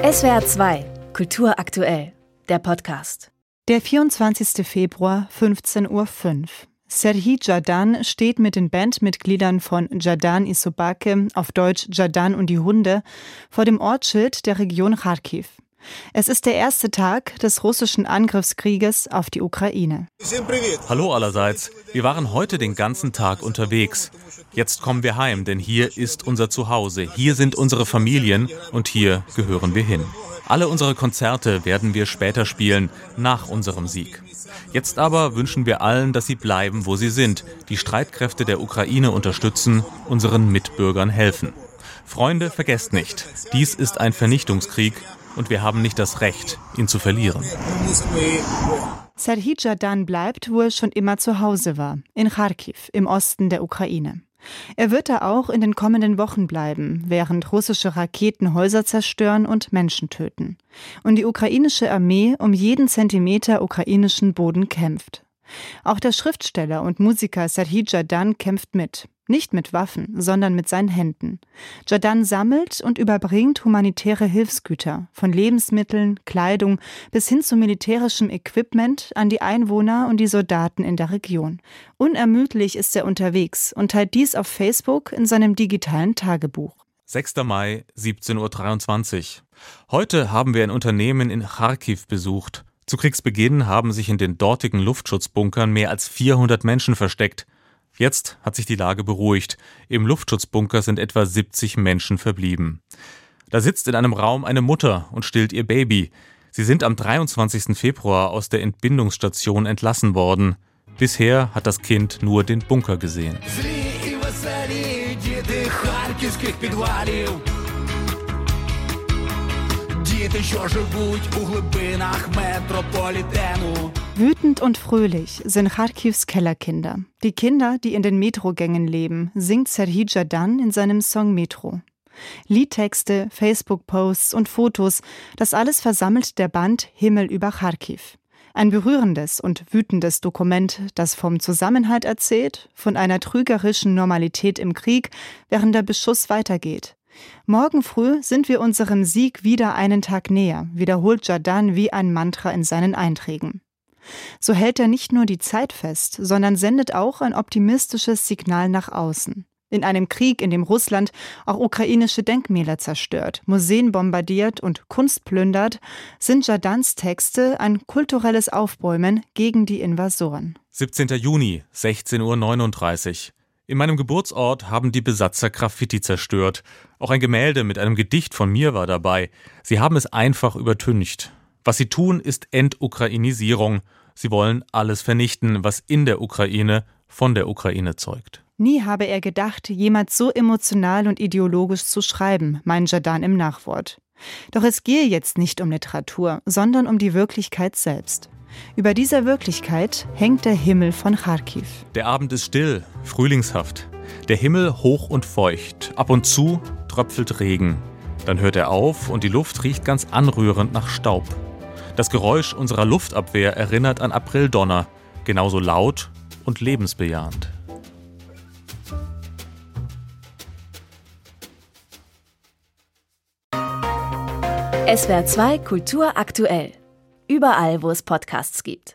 SWR 2, Kultur aktuell, der Podcast. Der 24. Februar, 15:05 Uhr. Serhii Jadan steht mit den Bandmitgliedern von Jadan i Sobake, auf Deutsch Jadan und die Hunde, vor dem Ortsschild der Region Charkiw. Es ist der erste Tag des russischen Angriffskrieges auf die Ukraine. Hallo allerseits. Wir waren heute den ganzen Tag unterwegs. Jetzt kommen wir heim, denn hier ist unser Zuhause. Hier sind unsere Familien und hier gehören wir hin. Alle unsere Konzerte werden wir später spielen, nach unserem Sieg. Jetzt aber wünschen wir allen, dass sie bleiben, wo sie sind, die Streitkräfte der Ukraine unterstützen, unseren Mitbürgern helfen. Freunde, vergesst nicht, dies ist ein Vernichtungskrieg und wir haben nicht das Recht, ihn zu verlieren. Serhii Jadan bleibt, wo er schon immer zu Hause war, in Charkiw, im Osten der Ukraine. Er wird da auch in den kommenden Wochen bleiben, während russische Raketen Häuser zerstören und Menschen töten. Und die ukrainische Armee um jeden Zentimeter ukrainischen Boden kämpft. Auch der Schriftsteller und Musiker Serhii Jadan kämpft mit. Nicht mit Waffen, sondern mit seinen Händen. Jadan sammelt und überbringt humanitäre Hilfsgüter, von Lebensmitteln, Kleidung bis hin zu militärischem Equipment an die Einwohner und die Soldaten in der Region. Unermüdlich ist er unterwegs und teilt dies auf Facebook in seinem digitalen Tagebuch. 6. Mai, 17:23 Uhr. Heute haben wir ein Unternehmen in Charkiw besucht. Zu Kriegsbeginn haben sich in den dortigen Luftschutzbunkern mehr als 400 Menschen versteckt. Jetzt hat sich die Lage beruhigt. Im Luftschutzbunker sind etwa 70 Menschen verblieben. Da sitzt in einem Raum eine Mutter und stillt ihr Baby. Sie sind am 23. Februar aus der Entbindungsstation entlassen worden. Bisher hat das Kind nur den Bunker gesehen. Wütend und fröhlich sind Charkiws Kellerkinder. Die Kinder, die in den Metrogängen leben, singt Serhii Jadan in seinem Song Metro. Liedtexte, Facebook-Posts und Fotos, das alles versammelt der Band Himmel über Charkiw. Ein berührendes und wütendes Dokument, das vom Zusammenhalt erzählt, von einer trügerischen Normalität im Krieg, während der Beschuss weitergeht. Morgen früh sind wir unserem Sieg wieder einen Tag näher, wiederholt Jadan wie ein Mantra in seinen Einträgen. So hält er nicht nur die Zeit fest, sondern sendet auch ein optimistisches Signal nach außen. In einem Krieg, in dem Russland auch ukrainische Denkmäler zerstört, Museen bombardiert und Kunst plündert, sind Jadans Texte ein kulturelles Aufbäumen gegen die Invasoren. 17. Juni, 16:39 Uhr. In meinem Geburtsort haben die Besatzer Graffiti zerstört. Auch ein Gemälde mit einem Gedicht von mir war dabei. Sie haben es einfach übertüncht. Was sie tun, ist Entukrainisierung. Sie wollen alles vernichten, was in der Ukraine von der Ukraine zeugt. Nie habe er gedacht, jemals so emotional und ideologisch zu schreiben, meint Jadan im Nachwort. Doch es gehe jetzt nicht um Literatur, sondern um die Wirklichkeit selbst. Über dieser Wirklichkeit hängt der Himmel von Charkiw. Der Abend ist still, frühlingshaft. Der Himmel hoch und feucht. Ab und zu tröpfelt Regen. Dann hört er auf und die Luft riecht ganz anrührend nach Staub. Das Geräusch unserer Luftabwehr erinnert an Aprildonner. Genauso laut und lebensbejahend. SWR 2 Kultur aktuell. Überall, wo es Podcasts gibt.